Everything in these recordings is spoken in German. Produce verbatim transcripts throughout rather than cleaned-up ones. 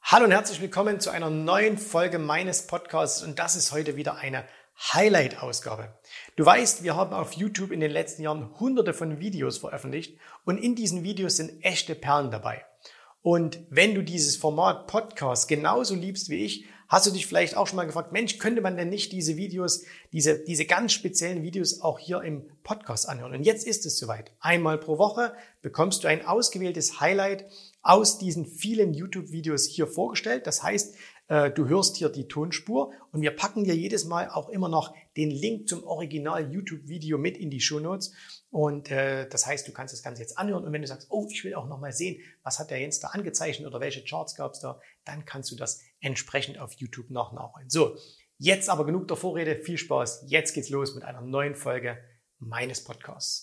Hallo und herzlich willkommen zu einer neuen Folge meines Podcasts und das ist heute wieder eine Highlight-Ausgabe. Du weißt, wir haben auf YouTube in den letzten Jahren hunderte von Videos veröffentlicht und in diesen Videos sind echte Perlen dabei. Und wenn du dieses Format Podcast genauso liebst wie ich, hast du dich vielleicht auch schon mal gefragt, Mensch, könnte man denn nicht diese Videos, diese, diese ganz speziellen Videos auch hier im Podcast anhören? Und jetzt ist es soweit. Einmal pro Woche bekommst du ein ausgewähltes Highlight aus diesen vielen YouTube-Videos hier vorgestellt. Das heißt, du hörst hier die Tonspur und wir packen dir jedes Mal auch immer noch den Link zum Original-YouTube-Video mit in die Shownotes. Und äh, das heißt, du kannst das Ganze jetzt anhören und wenn du sagst, oh, ich will auch noch mal sehen, was hat der Jens da angezeichnet oder welche Charts gab es da, dann kannst du das entsprechend auf YouTube noch nachholen. So, jetzt aber genug der Vorrede, viel Spaß. Jetzt geht's los mit einer neuen Folge meines Podcasts.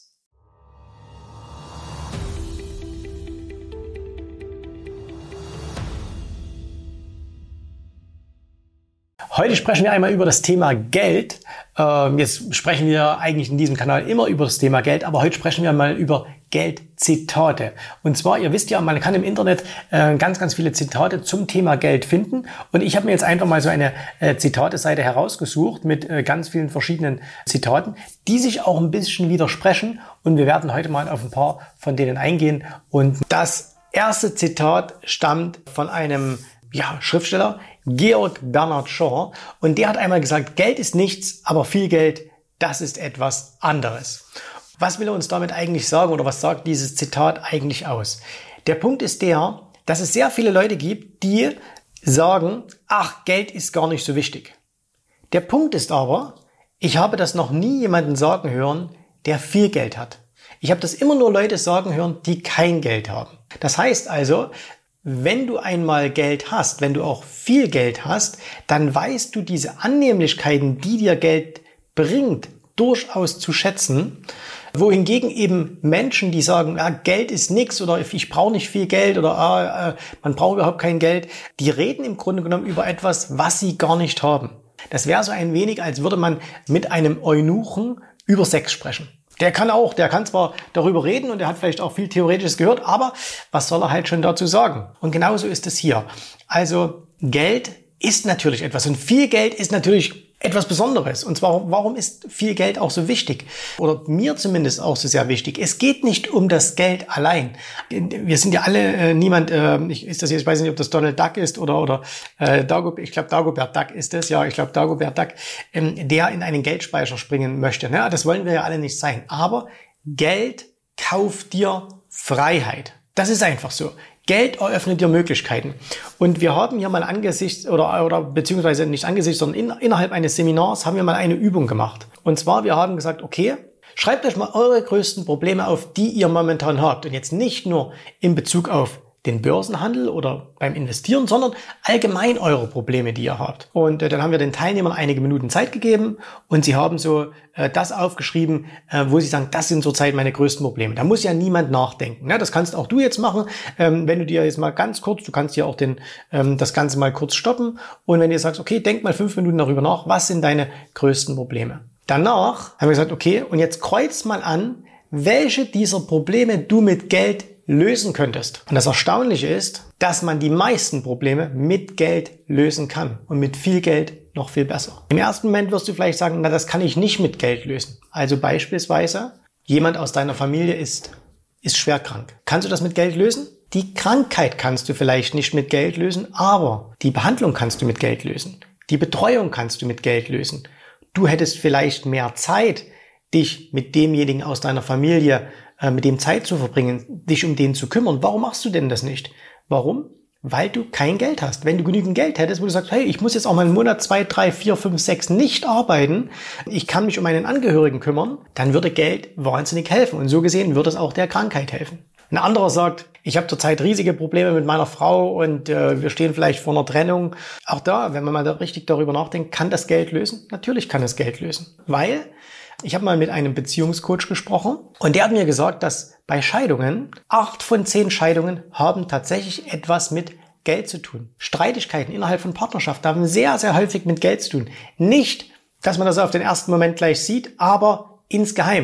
Heute sprechen wir einmal über das Thema Geld. Jetzt sprechen wir eigentlich in diesem Kanal immer über das Thema Geld, aber heute sprechen wir mal über Geldzitate. Und zwar, ihr wisst ja, man kann im Internet ganz, ganz viele Zitate zum Thema Geld finden. Und ich habe mir jetzt einfach mal so eine Zitate-Seite herausgesucht mit ganz vielen verschiedenen Zitaten, die sich auch ein bisschen widersprechen. Und wir werden heute mal auf ein paar von denen eingehen. Und das erste Zitat stammt von einem ja, Schriftsteller, Georg Bernhard Shaw, und der hat einmal gesagt, Geld ist nichts, aber viel Geld, das ist etwas anderes. Was will er uns damit eigentlich sagen oder was sagt dieses Zitat eigentlich aus? Der Punkt ist der, dass es sehr viele Leute gibt, die sagen, ach, Geld ist gar nicht so wichtig. Der Punkt ist aber, ich habe das noch nie jemanden sagen hören, der viel Geld hat. Ich habe das immer nur Leute sagen hören, die kein Geld haben. Das heißt also, wenn du einmal Geld hast, wenn du auch viel Geld hast, dann weißt du diese Annehmlichkeiten, die dir Geld bringt, durchaus zu schätzen. Wohingegen eben Menschen, die sagen, ja, Geld ist nichts oder ich brauche nicht viel Geld oder ah, äh, man braucht überhaupt kein Geld, die reden im Grunde genommen über etwas, was sie gar nicht haben. Das wäre so ein wenig, als würde man mit einem Eunuchen über Sex sprechen. Der kann auch, der kann zwar darüber reden und er hat vielleicht auch viel Theoretisches gehört, aber was soll er halt schon dazu sagen? Und genauso ist es hier. Also Geld ist natürlich etwas und viel Geld ist natürlich etwas Besonderes. Und zwar, warum ist viel Geld auch so wichtig? Oder mir zumindest auch so sehr wichtig. Es geht nicht um das Geld allein. Wir sind ja alle, äh, niemand, äh, ich, ist das jetzt, ich weiß nicht, ob das Donald Duck ist oder, oder äh, Dagobert, ich glaube Dagobert Duck ist es, ja, ich glaube Dagobert Duck, ähm, der in einen Geldspeicher springen möchte. Ne? Das wollen wir ja alle nicht sein. Aber Geld kauft dir Freiheit. Das ist einfach so. Geld eröffnet dir Möglichkeiten. Und wir haben hier mal angesichts, oder, oder beziehungsweise nicht angesichts, sondern in, innerhalb eines Seminars haben wir mal eine Übung gemacht. Und zwar, wir haben gesagt, okay, schreibt euch mal eure größten Probleme auf, die ihr momentan habt. Und jetzt nicht nur in Bezug auf den Börsenhandel oder beim Investieren, sondern allgemein eure Probleme, die ihr habt. Und äh, dann haben wir den Teilnehmern einige Minuten Zeit gegeben und sie haben so äh, das aufgeschrieben, äh, wo sie sagen, das sind zurzeit meine größten Probleme. Da muss ja niemand nachdenken. Ne? Das kannst auch du jetzt machen, ähm, wenn du dir jetzt mal ganz kurz, du kannst hier auch den, ähm, das Ganze mal kurz stoppen und wenn du sagst, okay, denk mal fünf Minuten darüber nach, was sind deine größten Probleme? Danach haben wir gesagt, okay, und jetzt kreuz mal an, welche dieser Probleme du mit Geld lösen könntest. Und das Erstaunliche ist, dass man die meisten Probleme mit Geld lösen kann und mit viel Geld noch viel besser. Im ersten Moment wirst du vielleicht sagen, na, das kann ich nicht mit Geld lösen. Also beispielsweise, jemand aus deiner Familie ist, ist schwer krank. Kannst du das mit Geld lösen? Die Krankheit kannst du vielleicht nicht mit Geld lösen, aber die Behandlung kannst du mit Geld lösen. Die Betreuung kannst du mit Geld lösen. Du hättest vielleicht mehr Zeit, dich mit demjenigen aus deiner Familie mit dem Zeit zu verbringen, dich um den zu kümmern. Warum machst du denn das nicht? Warum? Weil du kein Geld hast. Wenn du genügend Geld hättest, wo du sagst, hey, ich muss jetzt auch mal einen Monat, zwei, drei, vier, fünf, sechs nicht arbeiten, ich kann mich um einen Angehörigen kümmern, dann würde Geld wahnsinnig helfen. Und so gesehen würde es auch der Krankheit helfen. Ein anderer sagt, ich habe zurzeit riesige Probleme mit meiner Frau und äh, wir stehen vielleicht vor einer Trennung. Auch da, wenn man mal da richtig darüber nachdenkt, kann das Geld lösen? Natürlich kann es Geld lösen. Weil ich habe mal mit einem Beziehungscoach gesprochen und der hat mir gesagt, dass bei Scheidungen, acht von zehn Scheidungen haben tatsächlich etwas mit Geld zu tun. Streitigkeiten innerhalb von Partnerschaften haben sehr, sehr häufig mit Geld zu tun. Nicht, dass man das auf den ersten Moment gleich sieht, aber insgeheim.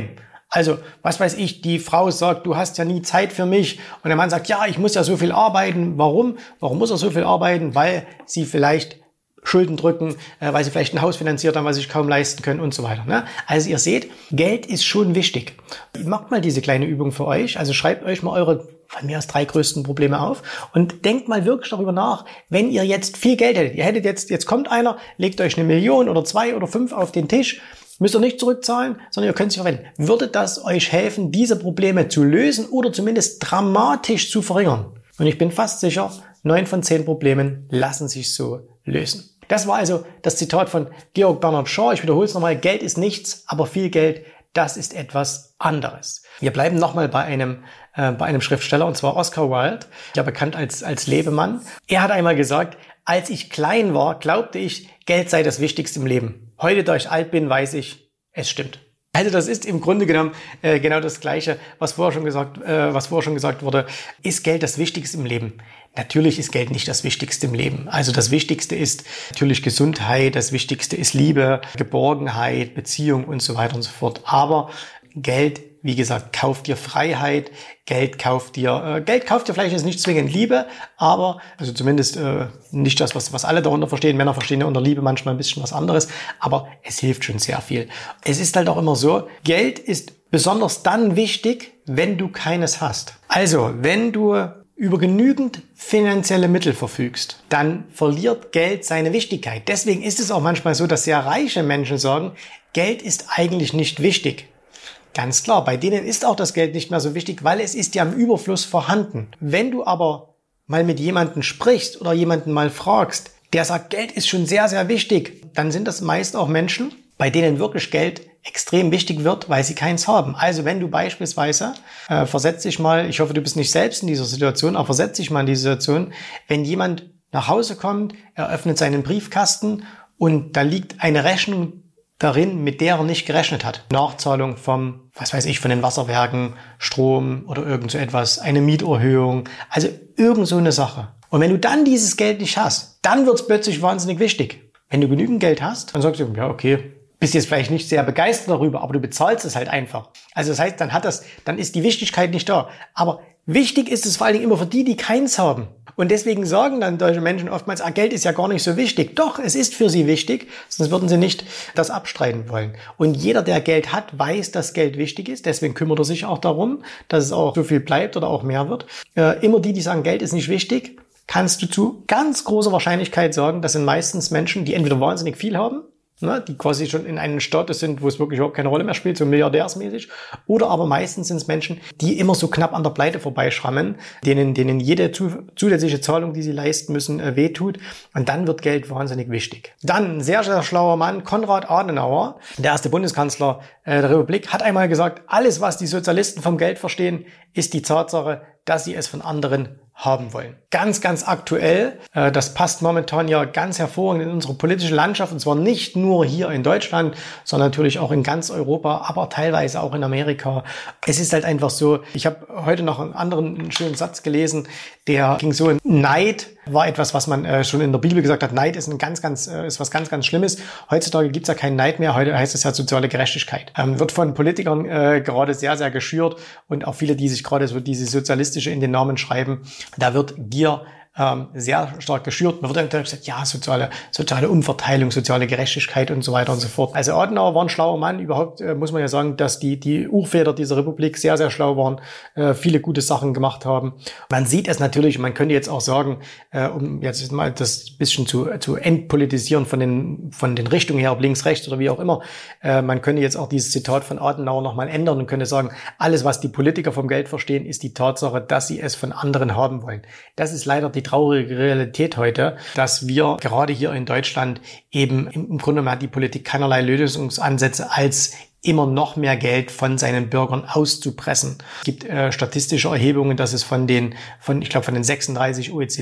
Also, was weiß ich, die Frau sagt, du hast ja nie Zeit für mich. Und der Mann sagt, ja, ich muss ja so viel arbeiten. Warum? Warum muss er so viel arbeiten? Weil sie vielleicht Schulden drücken, äh, weil sie vielleicht ein Haus finanziert haben, was sie sich kaum leisten können und so weiter. Ne? Also ihr seht, Geld ist schon wichtig. Macht mal diese kleine Übung für euch. Also schreibt euch mal eure von mir aus drei größten Probleme auf und denkt mal wirklich darüber nach, wenn ihr jetzt viel Geld hättet. Ihr hättet jetzt, jetzt kommt einer, legt euch eine Million oder zwei oder fünf auf den Tisch, müsst ihr nicht zurückzahlen, sondern ihr könnt es verwenden. Würde das euch helfen, diese Probleme zu lösen oder zumindest dramatisch zu verringern? Und ich bin fast sicher, neun von zehn Problemen lassen sich so lösen. Das war also das Zitat von Georg Bernhard Shaw. Ich wiederhole es nochmal. Geld ist nichts, aber viel Geld, das ist etwas anderes. Wir bleiben nochmal bei einem, äh, bei einem Schriftsteller, und zwar Oscar Wilde, ja bekannt als, als Lebemann. Er hat einmal gesagt, als ich klein war, glaubte ich, Geld sei das Wichtigste im Leben. Heute, da ich alt bin, weiß ich, es stimmt. Also das ist im Grunde genommen äh, genau das Gleiche, was vorher schon gesagt, äh, was vorher schon gesagt wurde. Ist Geld das Wichtigste im Leben? Natürlich ist Geld nicht das Wichtigste im Leben. Also das Wichtigste ist natürlich Gesundheit, das Wichtigste ist Liebe, Geborgenheit, Beziehung und so weiter und so fort. Aber Geld, wie gesagt, kauft dir Freiheit, Geld kauft dir, äh, Geld kauft dir vielleicht jetzt nicht zwingend Liebe, aber, also zumindest äh, nicht das, was, was alle darunter verstehen. Männer verstehen ja unter Liebe manchmal ein bisschen was anderes, aber es hilft schon sehr viel. Es ist halt auch immer so, Geld ist besonders dann wichtig, wenn du keines hast. Also, wenn du über genügend finanzielle Mittel verfügst, dann verliert Geld seine Wichtigkeit. Deswegen ist es auch manchmal so, dass sehr reiche Menschen sagen, Geld ist eigentlich nicht wichtig. Ganz klar, bei denen ist auch das Geld nicht mehr so wichtig, weil es ist ja im Überfluss vorhanden. Wenn du aber mal mit jemandem sprichst oder jemanden mal fragst, der sagt, Geld ist schon sehr, sehr wichtig, dann sind das meist auch Menschen, bei denen wirklich Geld extrem wichtig wird, weil sie keins haben. Also wenn du beispielsweise, äh, versetz dich mal, ich hoffe, du bist nicht selbst in dieser Situation, aber versetz dich mal in die Situation, wenn jemand nach Hause kommt, er öffnet seinen Briefkasten und da liegt eine Rechnung darin, mit der er nicht gerechnet hat. Nachzahlung vom, was weiß ich, von den Wasserwerken, Strom oder irgend so etwas, eine Mieterhöhung, also irgend so eine Sache. Und wenn du dann dieses Geld nicht hast, dann wird es plötzlich wahnsinnig wichtig. Wenn du genügend Geld hast, dann sagst du, ja, okay, bist jetzt vielleicht nicht sehr begeistert darüber, aber du bezahlst es halt einfach. Also das heißt, dann hat das, dann ist die Wichtigkeit nicht da. Aber wichtig ist es vor allen Dingen immer für die, die keins haben. Und deswegen sagen dann deutsche Menschen oftmals, ah, Geld ist ja gar nicht so wichtig. Doch, es ist für sie wichtig, sonst würden sie nicht das abstreiten wollen. Und jeder, der Geld hat, weiß, dass Geld wichtig ist. Deswegen kümmert er sich auch darum, dass es auch so viel bleibt oder auch mehr wird. Äh, immer die, die sagen, Geld ist nicht wichtig, kannst du zu ganz großer Wahrscheinlichkeit sagen, das sind meistens Menschen, die entweder wahnsinnig viel haben, ne, die quasi schon in einem Status sind, wo es wirklich überhaupt keine Rolle mehr spielt, so milliardärsmäßig. Oder aber meistens sind es Menschen, die immer so knapp an der Pleite vorbeischrammen, denen, denen jede zu, zusätzliche Zahlung, die sie leisten müssen, äh, wehtut. Und dann wird Geld wahnsinnig wichtig. Dann ein sehr, sehr schlauer Mann, Konrad Adenauer, der erste Bundeskanzler äh, der Republik, hat einmal gesagt, alles, was die Sozialisten vom Geld verstehen, ist die Tatsache, dass sie es von anderen haben wollen. Ganz, ganz aktuell, äh, das passt momentan ja ganz hervorragend in unsere politische Landschaft, und zwar nicht nur hier in Deutschland, sondern natürlich auch in ganz Europa, aber teilweise auch in Amerika. Es ist halt einfach so, ich habe heute noch einen anderen einen schönen Satz gelesen, der ging so, Neid war etwas, was man äh, schon in der Bibel gesagt hat, Neid ist ein ganz, ganz, äh, ist was ganz, ganz Schlimmes. Heutzutage gibt's ja keinen Neid mehr, heute heißt es ja soziale Gerechtigkeit. Ähm, wird von Politikern äh, gerade sehr, sehr geschürt, und auch viele, die sich gerade so diese sozialistische in den Namen schreiben, da wird Gier ähm, sehr stark geschürt. Man wird dann gesagt, ja, soziale, soziale Umverteilung, soziale Gerechtigkeit und so weiter und so fort. Also Adenauer war ein schlauer Mann. Überhaupt äh, muss man ja sagen, dass die, die Urväter dieser Republik sehr, sehr schlau waren, äh, viele gute Sachen gemacht haben. Man sieht es natürlich, man könnte jetzt auch sagen, äh, um jetzt mal das bisschen zu, zu entpolitisieren von den, von den Richtungen her, ob links, rechts oder wie auch immer, äh, man könnte jetzt auch dieses Zitat von Adenauer nochmal ändern und könnte sagen, alles, was die Politiker vom Geld verstehen, ist die Tatsache, dass sie es von anderen haben wollen. Das ist leider die traurige Realität heute, dass wir gerade hier in Deutschland eben im Grunde hat die Politik keinerlei Lösungsansätze, als immer noch mehr Geld von seinen Bürgern auszupressen. Es gibt äh, statistische Erhebungen, dass es von den, von ich glaube von den sechsunddreißig O E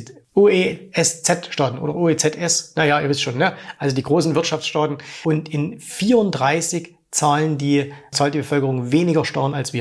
S Z-Staaten oder O E Z S, naja, ihr wisst schon, ne? Also die großen Wirtschaftsstaaten, und in vierunddreißig zahlen die, zahlt die Bevölkerung weniger Steuern als wir.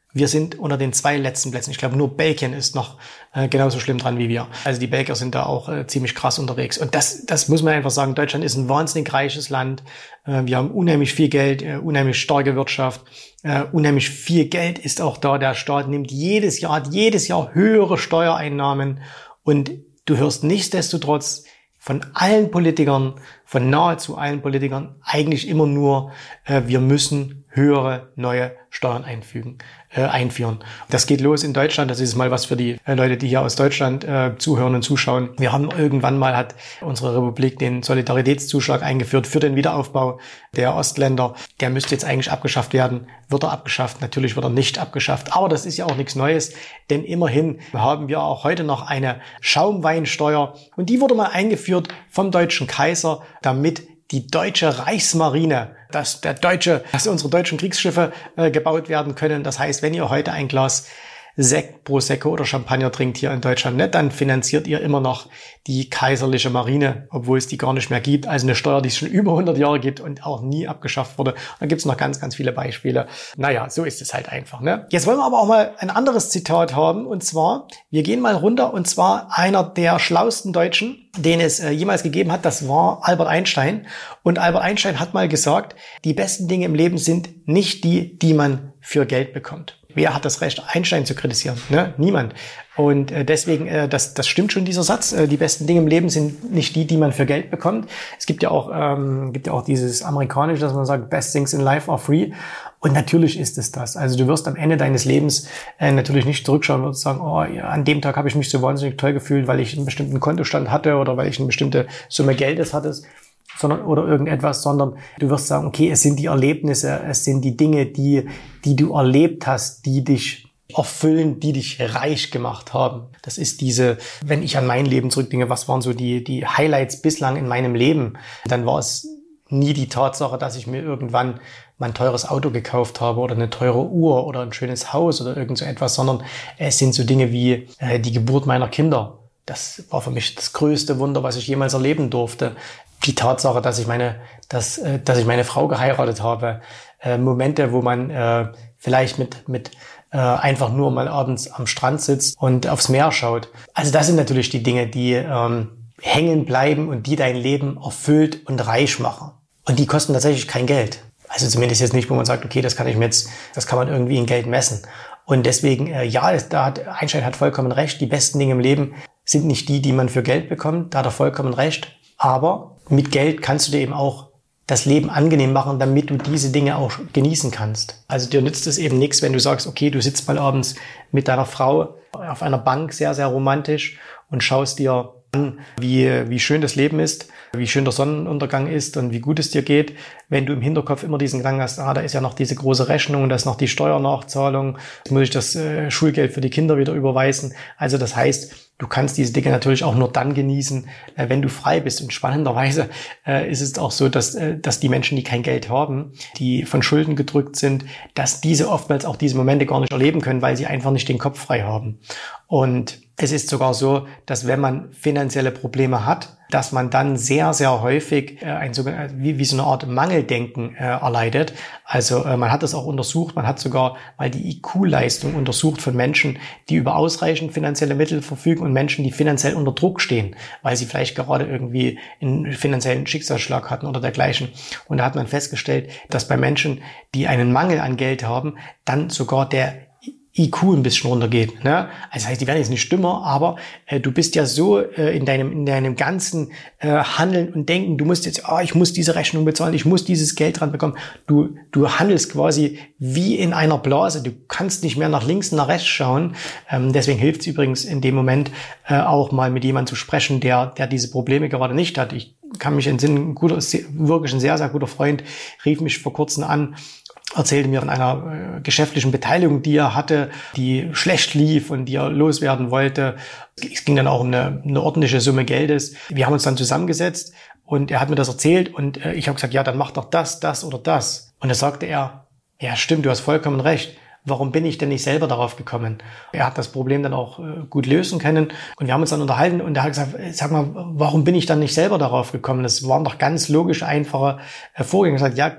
Wir sind unter den zwei letzten Plätzen. Ich glaube, nur Belgien ist noch äh, genauso schlimm dran wie wir. Also die Belgier sind da auch äh, ziemlich krass unterwegs. Und das, das muss man einfach sagen. Deutschland ist ein wahnsinnig reiches Land. Äh, wir haben unheimlich viel Geld, äh, unheimlich starke Wirtschaft. Äh, unheimlich viel Geld ist auch da. Der Staat nimmt jedes Jahr, hat jedes Jahr höhere Steuereinnahmen. Und du hörst nichtsdestotrotz von allen Politikern, von nahezu allen Politikern eigentlich immer nur, äh, wir müssen höhere neue Steuern einfügen, äh, einführen. Das geht los in Deutschland. Das ist mal was für die äh, Leute, die hier aus Deutschland äh, zuhören und zuschauen. Wir haben irgendwann mal, hat unsere Republik den Solidaritätszuschlag eingeführt für den Wiederaufbau der Ostländer. Der müsste jetzt eigentlich abgeschafft werden. Wird er abgeschafft? Natürlich wird er nicht abgeschafft. Aber das ist ja auch nichts Neues, denn immerhin haben wir auch heute noch eine Schaumweinsteuer. Und die wurde mal eingeführt vom deutschen Kaiser, damit die deutsche Reichsmarine, dass der deutsche, dass unsere deutschen Kriegsschiffe äh, gebaut werden können. Das heißt, wenn ihr heute ein Glas Sekt, Prosecco oder Champagner trinkt hier in Deutschland, ne, dann finanziert ihr immer noch die kaiserliche Marine, obwohl es die gar nicht mehr gibt. Also eine Steuer, die es schon über hundert Jahre gibt und auch nie abgeschafft wurde. Und da gibt es noch ganz, ganz viele Beispiele. Naja, so ist es halt einfach. Ne? Jetzt wollen wir aber auch mal ein anderes Zitat haben. Und zwar, wir gehen mal runter. Und zwar einer der schlauesten Deutschen, den es äh, jemals gegeben hat, das war Albert Einstein. Und Albert Einstein hat mal gesagt, die besten Dinge im Leben sind nicht die, die man für Geld bekommt. Wer hat das Recht, Einstein zu kritisieren? Ne? Niemand. Und äh, deswegen, äh, das, das stimmt schon, dieser Satz. Äh, die besten Dinge im Leben sind nicht die, die man für Geld bekommt. Es gibt ja auch, ähm, gibt ja auch dieses amerikanische, dass man sagt, best things in life are free. Und natürlich ist es das. Also du wirst am Ende deines Lebens äh, natürlich nicht zurückschauen und sagen, oh, ja, an dem Tag habe ich mich so wahnsinnig toll gefühlt, weil ich einen bestimmten Kontostand hatte oder weil ich eine bestimmte Summe Geldes hatte. Sondern, oder irgendetwas, sondern du wirst sagen, okay, es sind die Erlebnisse, es sind die Dinge, die, die du erlebt hast, die dich erfüllen, die dich reich gemacht haben. Das ist diese, wenn ich an mein Leben zurückdenke, was waren so die, die Highlights bislang in meinem Leben, dann war es nie die Tatsache, dass ich mir irgendwann mein teures Auto gekauft habe oder eine teure Uhr oder ein schönes Haus oder irgend so etwas, sondern es sind so Dinge wie äh, die Geburt meiner Kinder. Das war für mich das größte Wunder, was ich jemals erleben durfte. Die Tatsache, dass ich meine, dass, äh, dass ich meine Frau geheiratet habe, äh, Momente, wo man äh, vielleicht mit mit äh, einfach nur mal abends am Strand sitzt und aufs Meer schaut. Also das sind natürlich die Dinge, die ähm, hängen bleiben und die dein Leben erfüllt und reich machen. Und die kosten tatsächlich kein Geld. Also zumindest jetzt nicht, wo man sagt, okay, das kann ich mir jetzt, das kann man irgendwie in Geld messen. Und deswegen, äh, ja, da hat Einstein hat vollkommen recht. Die besten Dinge im Leben sind nicht die, die man für Geld bekommt. Da hat er vollkommen recht. Aber mit Geld kannst du dir eben auch das Leben angenehm machen, damit du diese Dinge auch genießen kannst. Also dir nützt es eben nichts, wenn du sagst, okay, du sitzt mal abends mit deiner Frau auf einer Bank, sehr, sehr romantisch und schaust dir an, wie, wie schön das Leben ist, wie schön der Sonnenuntergang ist und wie gut es dir geht, wenn du im Hinterkopf immer diesen Gedanken hast, ah, da ist ja noch diese große Rechnung, da ist noch die Steuernachzahlung, jetzt muss ich das äh, Schulgeld für die Kinder wieder überweisen. Also das heißt, du kannst diese Dinge natürlich auch nur dann genießen, äh, wenn du frei bist. Und spannenderweise äh, ist es auch so, dass, äh, dass die Menschen, die kein Geld haben, die von Schulden gedrückt sind, dass diese oftmals auch diese Momente gar nicht erleben können, weil sie einfach nicht den Kopf frei haben. Und es ist sogar so, dass wenn man finanzielle Probleme hat, dass man dann sehr, sehr häufig äh, ein sogenanntes, wie, wie so eine Art Mangeldenken äh, erleidet. Also äh, man hat das auch untersucht, man hat sogar mal die I Q-Leistung untersucht von Menschen, die über ausreichend finanzielle Mittel verfügen und Menschen, die finanziell unter Druck stehen, weil sie vielleicht gerade irgendwie einen finanziellen Schicksalsschlag hatten oder dergleichen. Und da hat man festgestellt, dass bei Menschen, die einen Mangel an Geld haben, dann sogar der I Q ein bisschen runtergeht. Ne? Also das heißt, die werden jetzt nicht dümmer, aber äh, du bist ja so äh, in deinem in deinem ganzen äh, Handeln und Denken, du musst jetzt, oh, ich muss diese Rechnung bezahlen, ich muss dieses Geld dran bekommen. Du du handelst quasi wie in einer Blase. Du kannst nicht mehr nach links und nach rechts schauen. Ähm, deswegen hilft es übrigens in dem Moment äh, auch mal mit jemandem zu sprechen, der der diese Probleme gerade nicht hat. Ich kann mich entsinnen, ein guter, wirklich ein sehr, sehr guter Freund rief mich vor kurzem an, erzählte mir von einer äh, geschäftlichen Beteiligung, die er hatte, die schlecht lief und die er loswerden wollte. Es ging dann auch um eine, eine ordentliche Summe Geldes. Wir haben uns dann zusammengesetzt und er hat mir das erzählt und äh, ich habe gesagt, ja, dann mach doch das, das oder das. Und da sagte er, ja stimmt, du hast vollkommen recht. Warum bin ich denn nicht selber darauf gekommen? Er hat das Problem dann auch äh, gut lösen können und wir haben uns dann unterhalten und er hat gesagt, sag mal, warum bin ich dann nicht selber darauf gekommen? Das waren doch ganz logisch einfache äh, Vorgänge. Er hat gesagt, ja,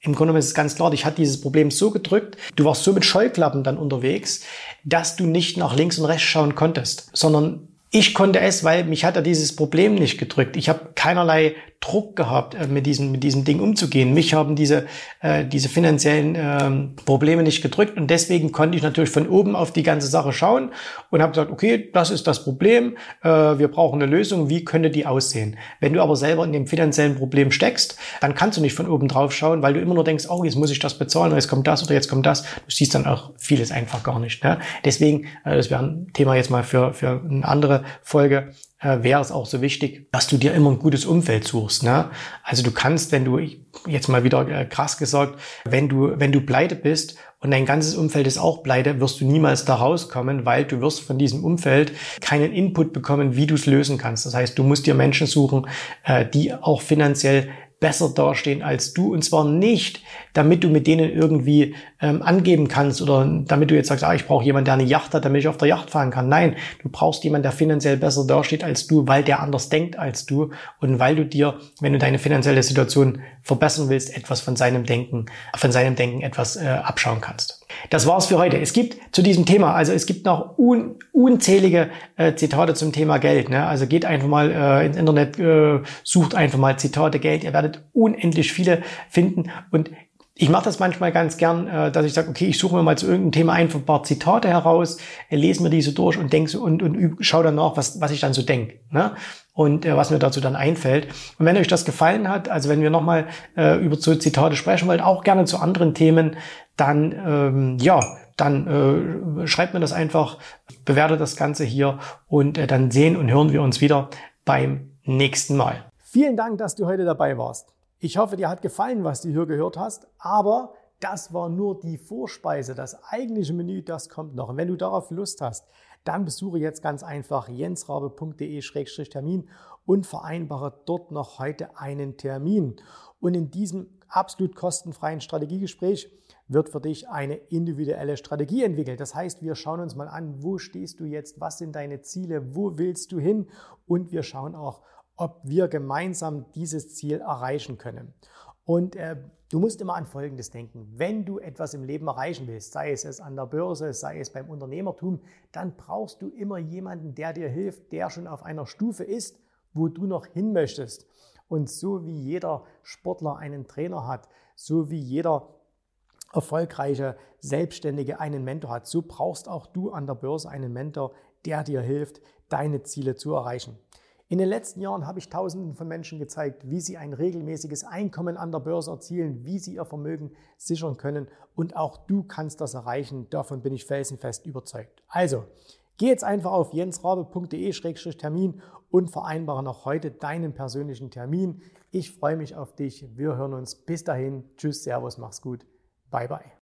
Im Grunde genommen ist es ganz klar, dich hat dieses Problem so gedrückt, du warst so mit Scheuklappen dann unterwegs, dass du nicht nach links und rechts schauen konntest, sondern ich konnte es, weil mich hat ja dieses Problem nicht gedrückt. Ich habe keinerlei Druck gehabt, mit diesem mit diesem Ding umzugehen. Mich haben diese äh, diese finanziellen ähm, Probleme nicht gedrückt und deswegen konnte ich natürlich von oben auf die ganze Sache schauen und habe gesagt, okay, das ist das Problem, äh, wir brauchen eine Lösung, wie könnte die aussehen? Wenn du aber selber in dem finanziellen Problem steckst, dann kannst du nicht von oben drauf schauen, weil du immer nur denkst, oh, jetzt muss ich das bezahlen, oder jetzt kommt das oder jetzt kommt das. Du siehst dann auch vieles einfach gar nicht. Ne? Deswegen, äh, das wäre ein Thema jetzt mal für für eine andere Folge, äh, wäre es auch so wichtig, dass du dir immer ein gutes Umfeld suchst. Ne? Also du kannst, wenn du, jetzt mal wieder äh, krass gesagt, wenn du wenn du pleite bist und dein ganzes Umfeld ist auch pleite, wirst du niemals da rauskommen, weil du wirst von diesem Umfeld keinen Input bekommen, wie du es lösen kannst. Das heißt, du musst dir Menschen suchen, äh, die auch finanziell besser dastehen als du, und zwar nicht, damit du mit denen irgendwie ähm, angeben kannst oder damit du jetzt sagst, ah, ich brauche jemanden, der eine Yacht hat, damit ich auf der Yacht fahren kann. Nein, du brauchst jemanden, der finanziell besser dasteht als du, weil der anders denkt als du und weil du dir, wenn du deine finanzielle Situation verbessern willst, etwas von seinem Denken, von seinem Denken etwas äh, abschauen kannst. Das war's für heute. Es gibt zu diesem Thema, also es gibt noch un, unzählige äh, Zitate zum Thema Geld. Ne? Also geht einfach mal äh, ins Internet, äh, sucht einfach mal Zitate Geld. Ihr werdet unendlich viele finden. Und ich mache das manchmal ganz gern, äh, dass ich sage, okay, ich suche mir mal zu irgendeinem Thema einfach ein paar Zitate heraus, äh, lese mir diese durch und denke so und, und üb, schau dann nach, was, was ich dann so denke. Ne? Und äh, was mir dazu dann einfällt. Und wenn euch das gefallen hat, also wenn wir nochmal äh, über so Zitate sprechen wollen, auch gerne zu anderen Themen, dann ähm, ja, dann äh, schreibt mir das einfach, bewertet das Ganze hier und äh, dann sehen und hören wir uns wieder beim nächsten Mal. Vielen Dank, dass du heute dabei warst. Ich hoffe, dir hat gefallen, was du hier gehört hast, aber das war nur die Vorspeise. Das eigentliche Menü, das kommt noch. Und wenn du darauf Lust hast, dann besuche jetzt ganz einfach jensrabe punkt de Schrägstrich Termin und vereinbare dort noch heute einen Termin. Und in diesem absolut kostenfreien Strategiegespräch wird für dich eine individuelle Strategie entwickelt. Das heißt, wir schauen uns mal an, wo stehst du jetzt, was sind deine Ziele, wo willst du hin, und wir schauen auch, ob wir gemeinsam dieses Ziel erreichen können. Und äh, du musst immer an Folgendes denken: Wenn du etwas im Leben erreichen willst, sei es an der Börse, sei es beim Unternehmertum, dann brauchst du immer jemanden, der dir hilft, der schon auf einer Stufe ist, wo du noch hin möchtest. Und so wie jeder Sportler einen Trainer hat, so wie jeder erfolgreiche Selbstständige einen Mentor hat, so brauchst auch du an der Börse einen Mentor, der dir hilft, deine Ziele zu erreichen. In den letzten Jahren habe ich Tausenden von Menschen gezeigt, wie sie ein regelmäßiges Einkommen an der Börse erzielen, wie sie ihr Vermögen sichern können, und auch du kannst das erreichen. Davon bin ich felsenfest überzeugt. Also, geh jetzt einfach auf jensrabe punkt de Schrägstrich Termin und vereinbare noch heute deinen persönlichen Termin. Ich freue mich auf dich. Wir hören uns. Bis dahin. Tschüss, Servus, mach's gut. Bye, bye.